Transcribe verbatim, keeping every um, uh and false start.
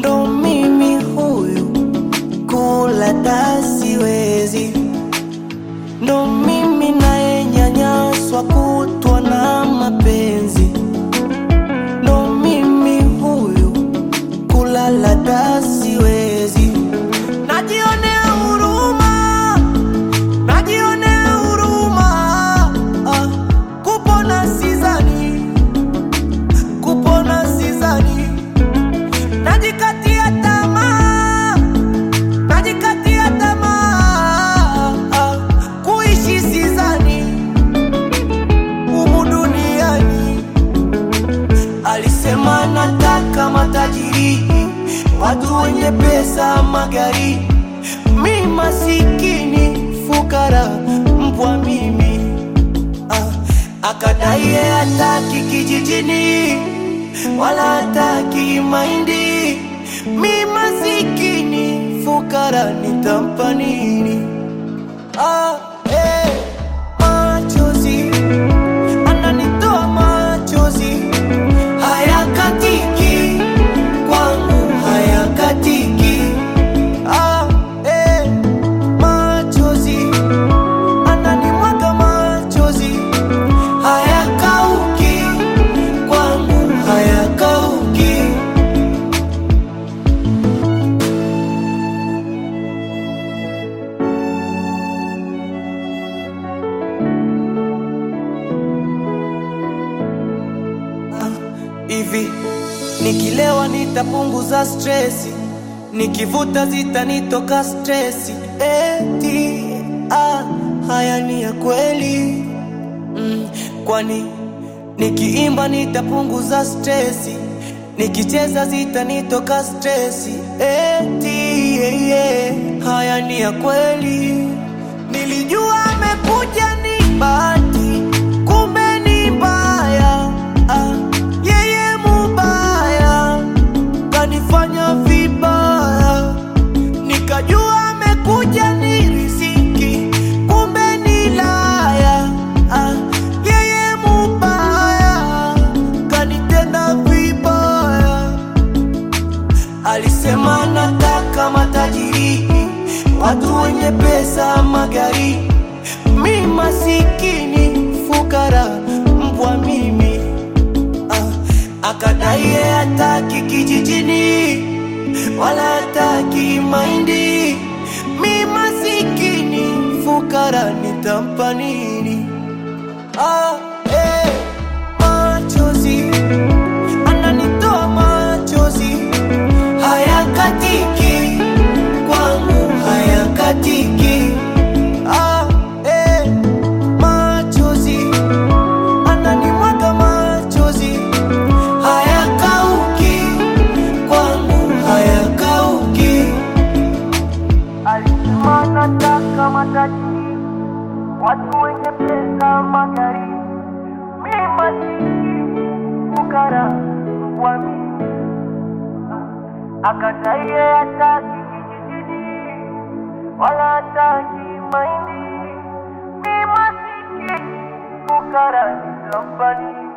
ndo mimi huyu, kula dasiwezi. Ndo mimi nayenyanyaswa kutwa na mapenzi. Ndo mimi huyu, kulala dasiwezi. Najionea huruma, najionea huruma. ah, Kupona sizani, kupona sizani. Najikatia tamaa, najikatia tamaa. ah, Kuishi sizani humu duniani. Alisema nataka matajiri, watu wenye pesa, magari. Mi masikini, fukara, mbwa mimi. ah, Akadai yeye hataki kijijini, wala hataki mahindi. Mi masikini, fukara, nitampa nini? ah, eh, Machozi ananitoa machozi, hayakatiki kwangu, hayakatiki. ah, eh, Machozi ananimwaga machozi, hayakauki kwangu, hayakauki. Hivi nikilewa nitapunguza stresi, nikivuta zitanitoka stresi. Eti ah, haya ni ya kweli. mm, Kwani nikiimba nitapunguza stresi, nikicheza zitanitoka stresi. Eti yeah, yeah, haya ni ya kweli. Nilijua amekuja ni bahati, kumbe ni mbaya. ah, Yeye mubaya, kanifanya vibaya. Nikajua amekuja ni riziki, kumbe ni laya. ah, Yeye mubaya, kanitenda vibaya. Alisema nataka matajiri, watu wenye pesa, magari. Mi masikini, fukara, mbwa mimi. Akadai yeye hataki kijijini, wala hataki mahindi. Mi masikini, fukara, nitampa nini? ah, eh, Machozi ananitoa machozi, hayakatiki kwangu, hayakatiki. ah, eh, Machozi ananimwaga machozi, hayakauki kwangu, hayakauki. Alisema nataka matajiri, watu wenye pesa, magari. Mi masikini, fukara, mbwa mimi. Akadai yeye hataki kijijini, wala hataki mahindi. Mi masikini, fukara, nitampa nini?